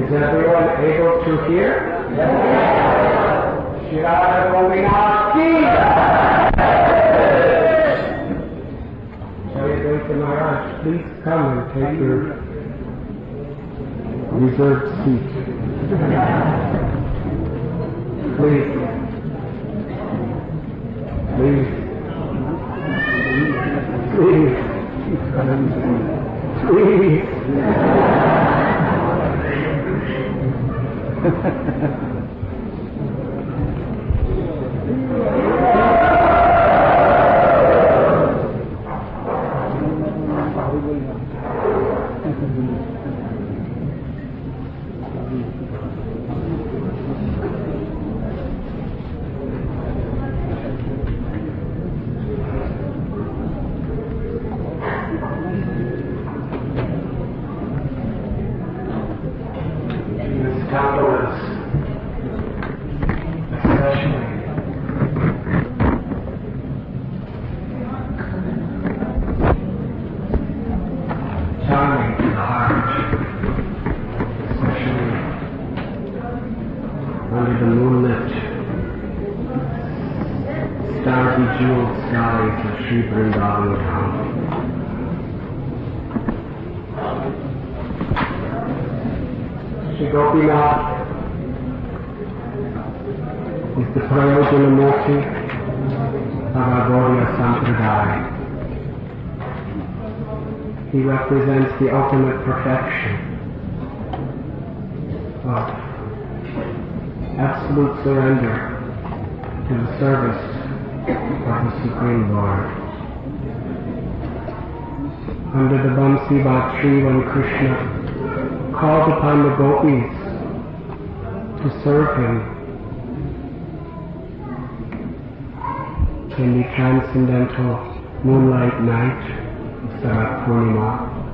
Is everyone able to hear? Yes. Shirada Govinaki! Jayadeva Maharaj, please come and take your reserved seat. Please. Please. Please. Please. Gopinath is the Prayojanamurti of our Gaudiya Sampradaya. He represents the ultimate perfection of absolute surrender to the service of the Supreme Lord. Under the Bansivat tree, when Krishna called upon the gopis to serve him in the transcendental moonlight night of Sarat Purnima,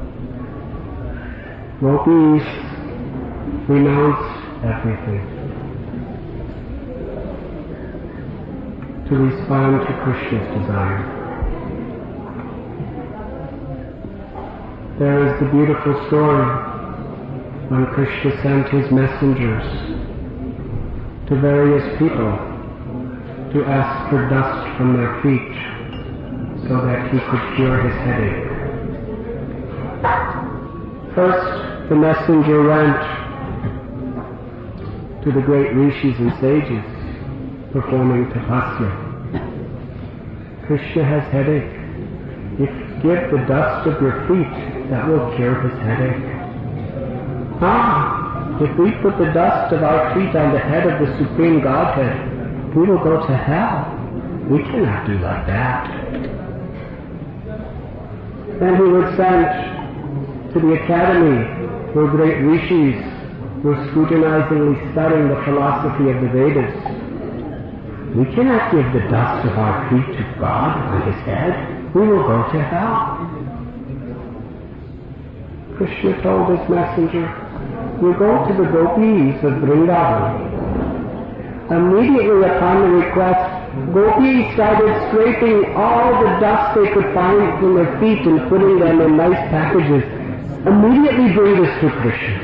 gopis renounced everything to respond to Krishna's desire. There is the beautiful story when Krishna sent his messengers to various people to ask for dust from their feet so that he could cure his headache. First, the messenger went to the great rishis and sages performing tapasya. Krishna has headache. Give the dust of your feet, that will cure his headache. If we put the dust of our feet on the head of the Supreme Godhead, we will go to hell. We cannot do like that. Then he was sent to the academy where great rishis were scrutinizingly studying the philosophy of the Vedas. We cannot give the dust of our feet to God on his head. We will go to hell. Krishna told his messenger, you go to the gopis of Vrindavan. Immediately upon the request, gopis started scraping all the dust they could find from their feet and putting them in nice packages. Immediately bring this to Krishna.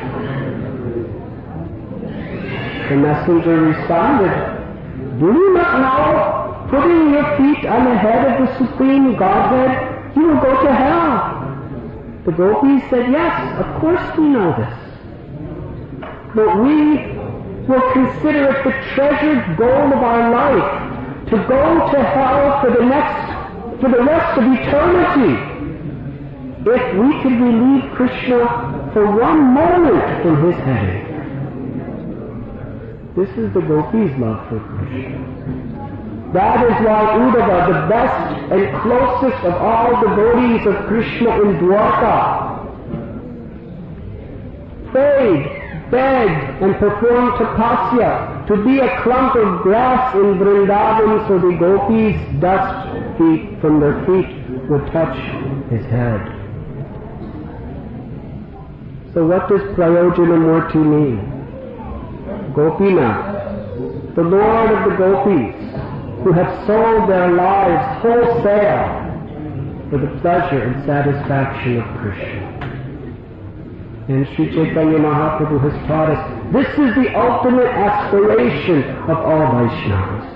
The messenger responded, do you not know, putting your feet on the head of the Supreme Godhead, you will go to hell. The gopis said, yes, of course we know this. But we will consider it the treasured goal of our life to go to hell for the rest of eternity. If we could relieve Krishna for one moment from his headache. This is the gopis' love for Krishna. That is why Uddhava, the best and closest of all devotees of Krishna in Dwarka, prayed, begged, and performed tapasya to be a clump of grass in Vrindavan so the gopis' dust feet from their feet would touch his head. So what does Prayojanamurti mean? Gopinath, the Lord of the gopis, who have sold their lives wholesale for the pleasure and satisfaction of Krishna. And Sri Chaitanya Mahaprabhu has taught us, this is the ultimate aspiration of all Vaishnavas.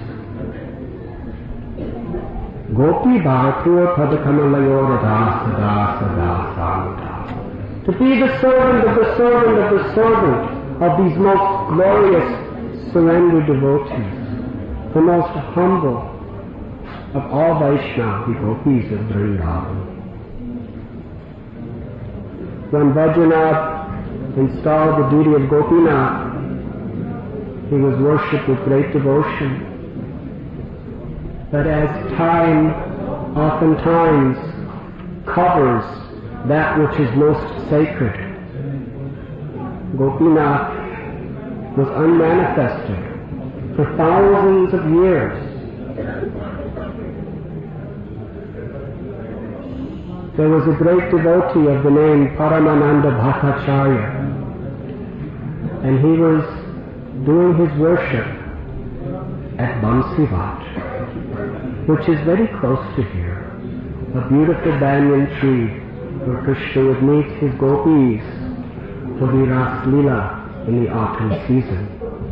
Gopi Bharapur Padakamalaya Dasa Dasa Dasa. To be the servant of the servant of the servant of these most glorious surrendered devotees, the most humble of all Vaishnava, the Gopis of Vrindavan. When Vajranath installed the duty of Gopinath, he was worshipped with great devotion. But as time oftentimes covers that which is most sacred, Gopinath was unmanifested for thousands of years. There was a great devotee of the name Paramananda Bhattacharya, and he was doing his worship at Bansivat, which is very close to here, a beautiful banyan tree where Krishna would meet his gopis for the Ras Leela in the autumn season.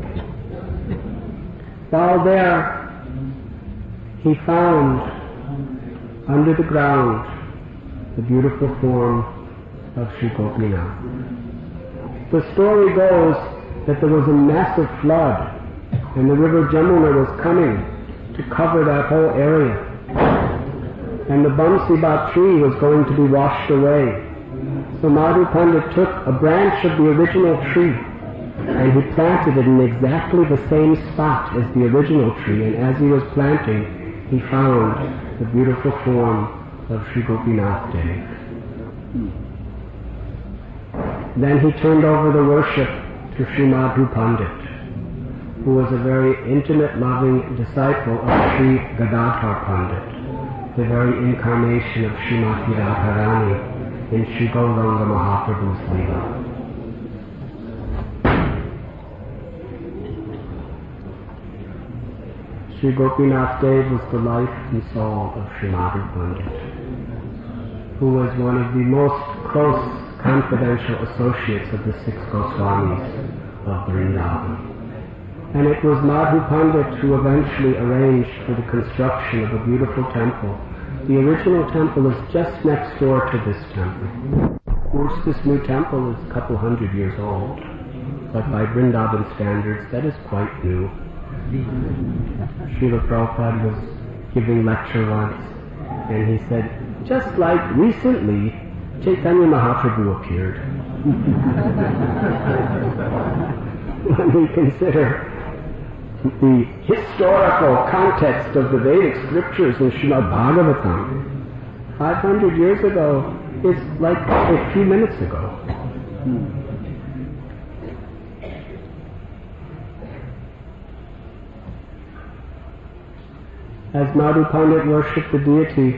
While there, he found under the ground the beautiful form of Sri Gopinath. The story goes that there was a massive flood and the river Jamuna was coming to cover that whole area. And the Bansibat tree was going to be washed away. So Madhu Pandit took a branch of the original tree and he planted it in exactly the same spot as the original tree, and as he was planting, he found the beautiful form of Sri Gopinath Dev. Then he turned over the worship to Sri Madhu Pandit, who was a very intimate, loving disciple of Sri Gadadhar Pandit, the very incarnation of Srimati Radharani in Sri Gauranga Mahaprabhu's Leela. Sri Gopinath Dev was the life and soul of Sri Madhu Pandit, who was one of the most close confidential associates of the six Goswamis of Vrindavan. And it was Madhu Pandit who eventually arranged for the construction of a beautiful temple. The original temple is just next door to this temple. Of course, this new temple is a couple hundred years old, but by Vrindavan standards, that is quite new. Srila Prabhupada was giving lecture once, and he said, just like recently, Chaitanya Mahaprabhu appeared. When we consider the historical context of the Vedic scriptures in Srimad Bhagavatam, 500 years ago is like a few minutes ago. As Madhu Pandit worshipped the deity,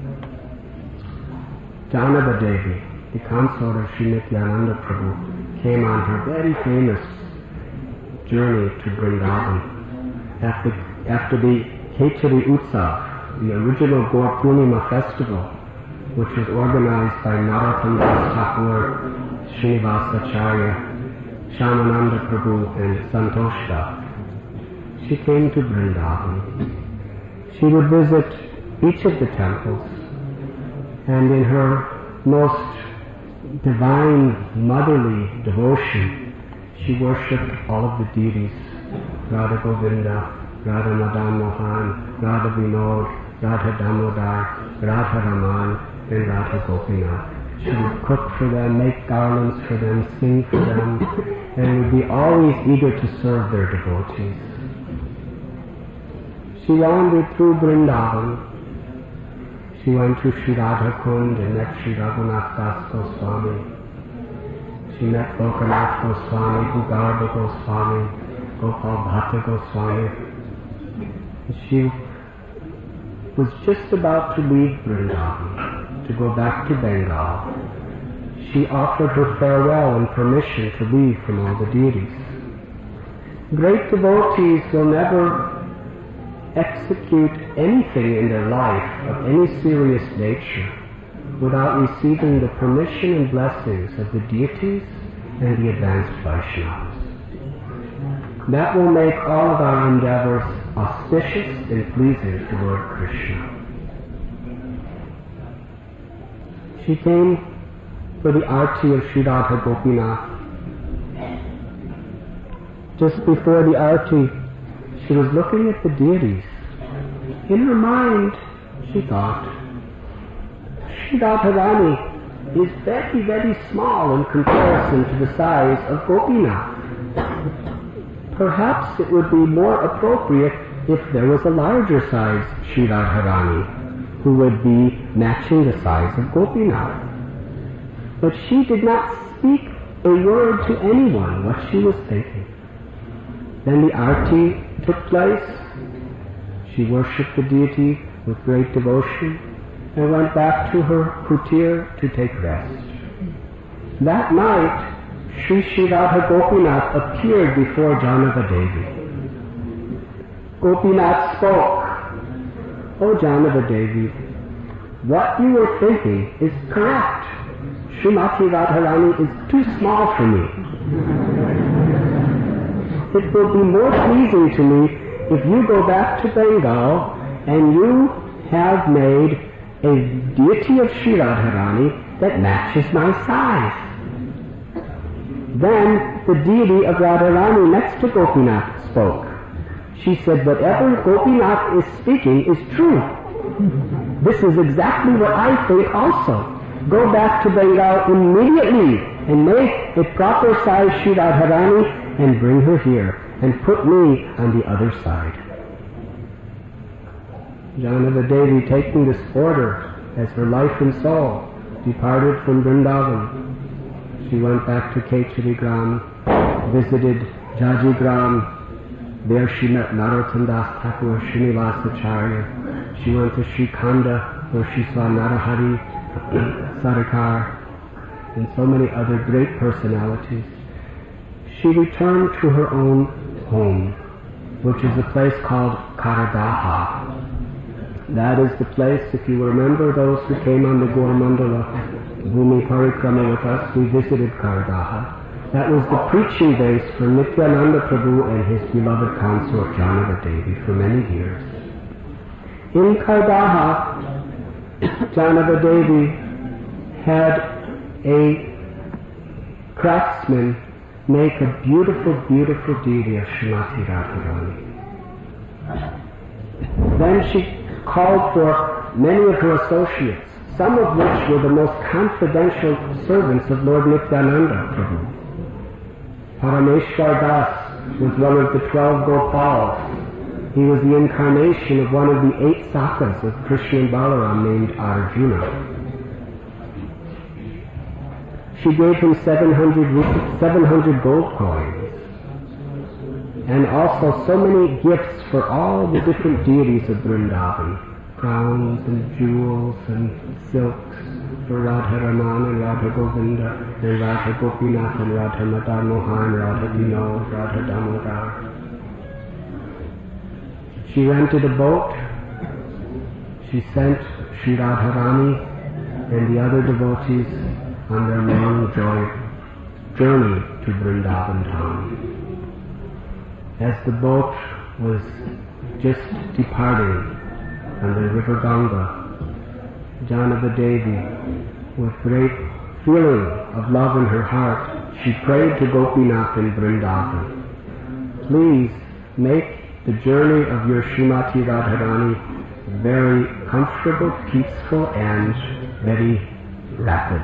Janava Devi, the consort of Sri Nityananda Prabhu, came on her very famous journey to Vrindavan. After the Khechari Utsav, the original Gaur Purnima festival, which was organized by Narottam Das Thakur, Srinivasacharya, Shyamananda Prabhu, and Santosh Das, she came to Vrindavan. She would visit each of the temples, and in her most divine, motherly devotion, she worshipped all of the deities, Radha Govinda, Radha Madan Mohan, Radha Vinod, Radha Damodar, Radha Raman, and Radha Gopinath. She would cook for them, make garlands for them, sing for them, and would be always eager to serve their devotees. She wandered through Vrindavan. She went to Sri Radha Kund and met Sri Raghunath Das Goswami. She met Lokanath Goswami, Bhugarba Goswami, Gopal Bhatta Goswami. She was just about to leave Vrindavan to go back to Bengal. She offered her farewell and permission to leave from all the deities. Great devotees will never execute anything in their life of any serious nature without receiving the permission and blessings of the deities and the advanced Vaishnavas. That will make all of our endeavors auspicious and pleasing to Lord Krishna. She came for the arti of Sri Radha Gopinath. Just before the arti, she was looking at the deities. In her mind, she thought, Sri Radharani is very, very small in comparison to the size of Gopinath. Perhaps it would be more appropriate if there was a larger size Sri Radharani, who would be matching the size of Gopinath. But she did not speak a word to anyone what she was thinking. Then the arti took place. She worshipped the deity with great devotion and went back to her kutir to take rest. That night, Sri Radha Gopinath appeared before Janava-Devi. Gopinath spoke, "O Janava-Devi, what you were thinking is correct. Srimati Radharani is too small for me. It will be more pleasing to me if you go back to Bengal and you have made a deity of Sri Radharani that matches my size." Then the deity of Radharani next to Gopinath spoke. She said, "Whatever Gopinath is speaking is true. This is exactly what I think also. Go back to Bengal immediately and make a proper size Sri Radharani and bring her here and put me on the other side." Janava-Devi, taking this order as her life and soul, departed from Vrindavan. She went back to Kechari-gram, visited Jaji-gram. There she met Narottam Das Thakur, Srinivasacharya. She went to Sri Khanda, where she saw Narahari, Sarkar, and so many other great personalities. She returned to her own home, which is a place called Karadaha. That is the place, if you remember those who came on the Gaur-mandala Bhumi Parikrama with us, we visited Karadaha. That was the preaching base for Nityananda Prabhu and his beloved consort Janava-Devi for many years. In Karadaha, Janava-Devi had a craftsman make a beautiful, beautiful deity of Srimati Radharani. Then she called for many of her associates, some of which were the most confidential servants of Lord Nityananda Prabhu. Parameshwar Das was one of the 12 Gopals. He was the incarnation of one of the 8 Sakas of Krishna and Balaram named Arjuna. She gave him 700 gold coins, and also so many gifts for all the different deities of Vrindavan, crowns and jewels and silks for Radha Raman and Radha Govinda and Radha Gopinath and Radha Madan Mohan, Radha Vinod, Radha Damodar. She rented a boat. She sent Sri Radharani and the other devotees on their long journey to Vrindavan town. As the boat was just departing on the river Ganga, Janava-Devi, with great feeling of love in her heart, she prayed to Gopinath in Vrindavan, "Please make the journey of your Srimati Radharani very comfortable, peaceful, and very rapid.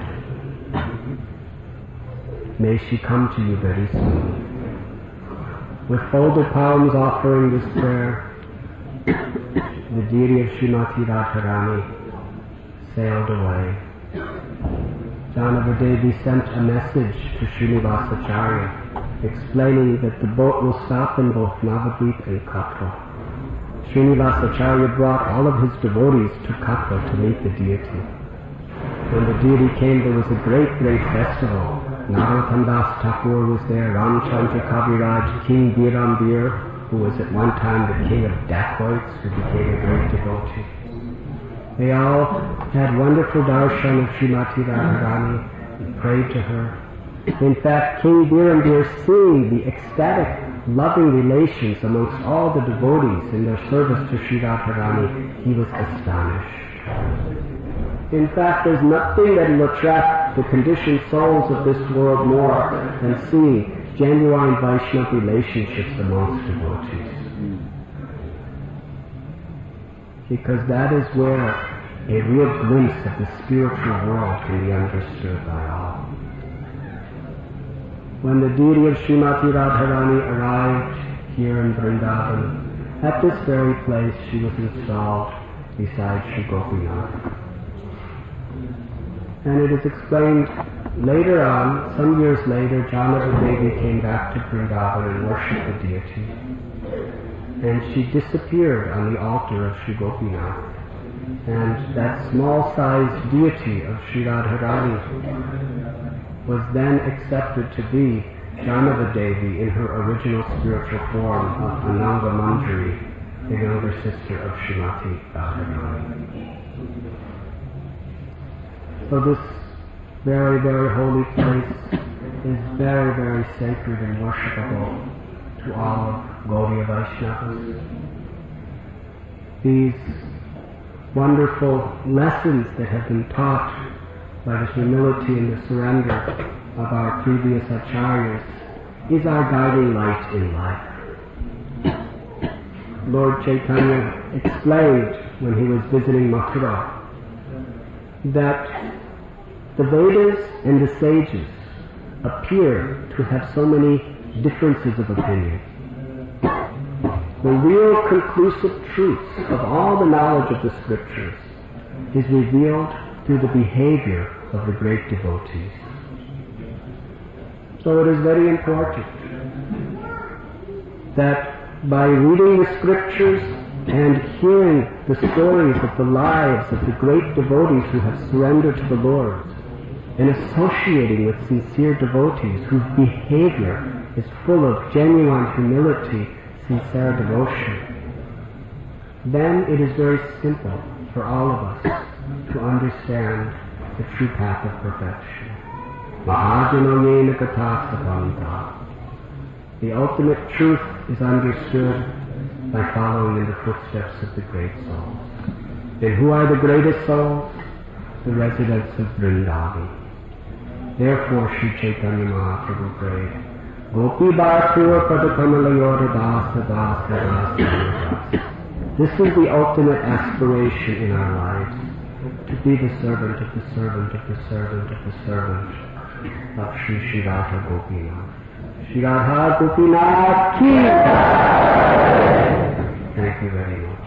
May she come to you very soon." With folded palms offering this prayer, the deity of Srimati Radharani sailed away. Janava-Devi sent a message to Srinivasacharya explaining that the boat will stop in both Navadvip and Katra. Srinivasacharya brought all of his devotees to Katra to meet the deity. When the deity came, there was a great, great festival. Narottam Das Thakur was there, Ramchandra Kaviraj, King Birambir, who was at one time the king of dacoits, who became a great devotee. They all had wonderful darshan of Srimati Radharani and prayed to her. In fact, King Birambir, seeing the ecstatic, loving relations amongst all the devotees in their service to Sri Radharani, he was astonished. In fact, there's nothing that will attract the conditioned souls of this world more than seeing genuine Vaishnava relationships amongst devotees. Because that is where a real glimpse of the spiritual world can be understood by all. When the deity of Srimati Radharani arrived here in Vrindavan, at this very place she was installed beside Sri Gopinath. And it is explained later on, some years later, Janava Devi came back to Vrindavan and worshipped the deity. And she disappeared on the altar of Sri Gopinath. And that small-sized deity of Sri Radharani was then accepted to be Janava Devi in her original spiritual form of Ananga Manjari, the younger sister of Srimati Radharani. So this very, very holy place is very, very sacred and worshipable to all of Gaudiya Vaishnavas. These wonderful lessons that have been taught by the humility and the surrender of our previous acharyas is our guiding light in life. Lord Chaitanya explained when he was visiting Mathura that the Vedas and the sages appear to have so many differences of opinion. The real conclusive truth of all the knowledge of the scriptures is revealed through the behavior of the great devotees. So it is very important that by reading the scriptures and hearing the stories of the lives of the great devotees who have surrendered to the Lord, and associating with sincere devotees whose behavior is full of genuine humility, sincere devotion, then it is very simple for all of us to understand the true path of perfection. Mahajano katha sapanta. The ultimate truth is understood by following in the footsteps of the great souls. And who are the greatest souls? The residents of Vrindavan. Therefore, Sri Chaitanya Mahaprabhu prayed, Gopi Bhatur Padakamalaya Dasa Dasa Dasa. This is the ultimate aspiration in our lives, to be the servant of the servant of the servant of the servant of Sri Radha Gopinath. Sri Radha Gopinath ki jai. Thank you very much.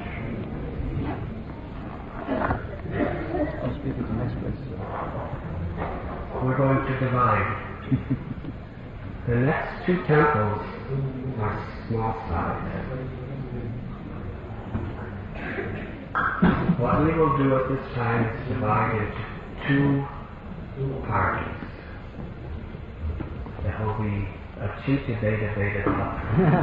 I'll speak at the next place. We're going to divide. The next two temples are small size. What we will do at this time is divide into two parties. There will be a Chinta Veda Veda Tapa.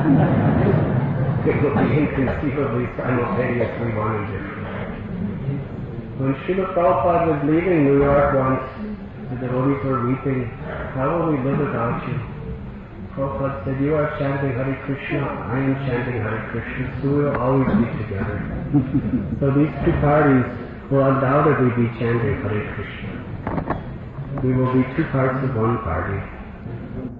It will be inconceivably simultaneously one and different. When Srila Prabhupada was leaving New York once, the devotees were weeping, how will we live without you? Prabhupada said, you are chanting Hare Krishna, I am chanting Hare Krishna, so we will always be together. So these two parties will undoubtedly be chanting Hare Krishna. We will be two parts of one party.